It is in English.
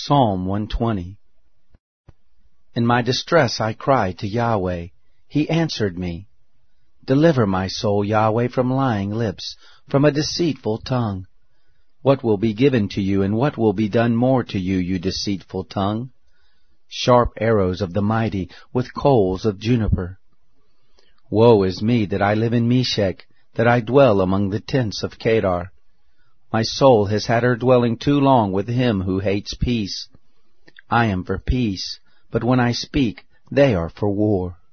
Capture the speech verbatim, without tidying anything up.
Psalm one twenty. In my distress I cried to Yahweh. He answered me. Deliver my soul, Yahweh, from lying lips, from a deceitful tongue. What will be given to you, and what will be done more to you, you deceitful tongue? Sharp arrows of the mighty, with coals of juniper. Woe is me that I live in Meshech, that I dwell among the tents of Kedar. My soul has had her dwelling too long with him who hates peace. I am for peace, but when I speak, they are for war.